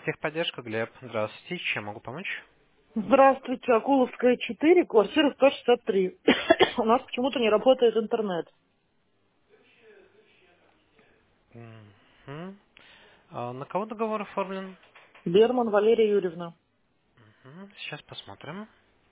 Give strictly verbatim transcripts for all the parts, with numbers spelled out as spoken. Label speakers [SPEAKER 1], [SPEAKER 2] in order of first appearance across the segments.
[SPEAKER 1] Техподдержка, Глеб. Здравствуйте. Чем могу помочь?
[SPEAKER 2] Здравствуйте, Акуловская, четыре, квартира сто шестьдесят три. У нас почему-то не работает интернет.
[SPEAKER 1] Мгм. А на кого договор оформлен?
[SPEAKER 2] Берман Валерия Юрьевна.
[SPEAKER 1] Мгм. Сейчас посмотрим.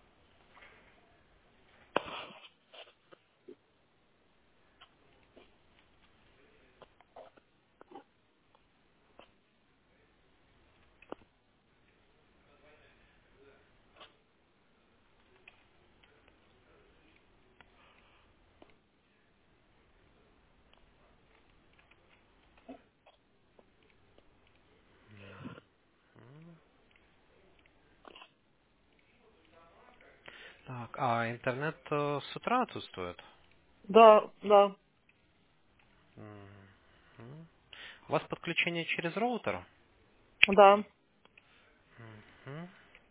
[SPEAKER 1] Так, а интернет э, с утра отсутствует?
[SPEAKER 2] Да, да,
[SPEAKER 1] Мгм. У вас подключение через роутер?
[SPEAKER 2] да.
[SPEAKER 1] Мгм.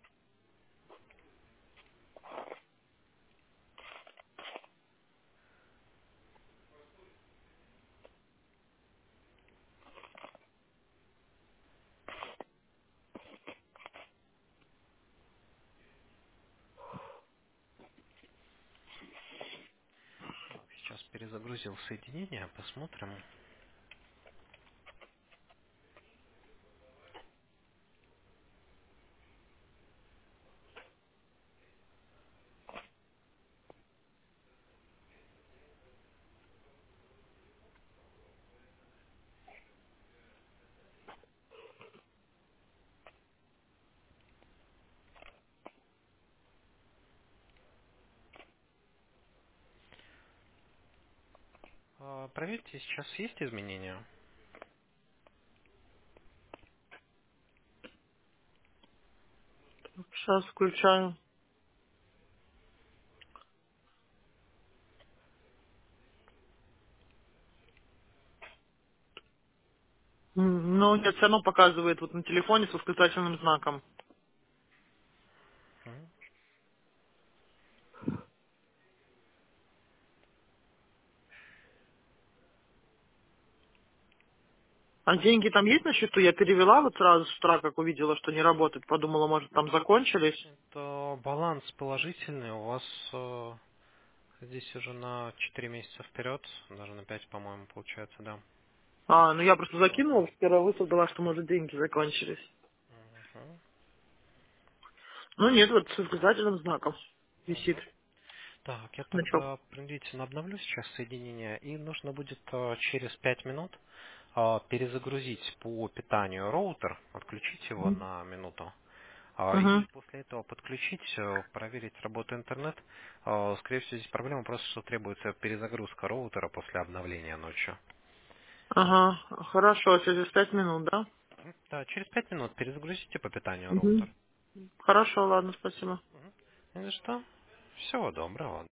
[SPEAKER 1] Так, сейчас перезагрузил соединение, посмотрим. А, проверьте, сейчас есть изменения?
[SPEAKER 2] Сейчас включаю. М, Ну, нет, все равно показывает вот на телефоне с восклицательным знаком.
[SPEAKER 1] Мгм.
[SPEAKER 2] А деньги там есть на счету? Я перевела вот сразу с утра, как увидела, что не работает. Подумала, может, там закончились.
[SPEAKER 1] Это баланс положительный. У вас э, здесь уже на четыре месяца вперед, даже на пять, по-моему, получается, да.
[SPEAKER 2] А, ну я просто закинула,
[SPEAKER 1] Свободно.
[SPEAKER 2] в первый высыл была, что, может, деньги закончились.
[SPEAKER 1] Мгм.
[SPEAKER 2] Ну, нет, вот с восклицательным знаком висит
[SPEAKER 1] Мгм. Так, я
[SPEAKER 2] значок.
[SPEAKER 1] тогда принудительно обновлю сейчас соединение, и нужно будет э, через пять минут э, перезагрузить по питанию роутер, отключить его на минуту, а,
[SPEAKER 2] Угу.
[SPEAKER 1] и после этого подключить, э, проверить работу интернет. Э, Скорее всего, здесь проблема просто, что требуется перезагрузка роутера после обновления ночью.
[SPEAKER 2] Ага, хорошо, через пять минут, да?
[SPEAKER 1] Мгм. Да, через пять минут перезагрузите по питанию
[SPEAKER 2] Угу.
[SPEAKER 1] роутер.
[SPEAKER 2] Хорошо, ладно, спасибо.
[SPEAKER 1] Мгм. Ну и что? Всего доброго.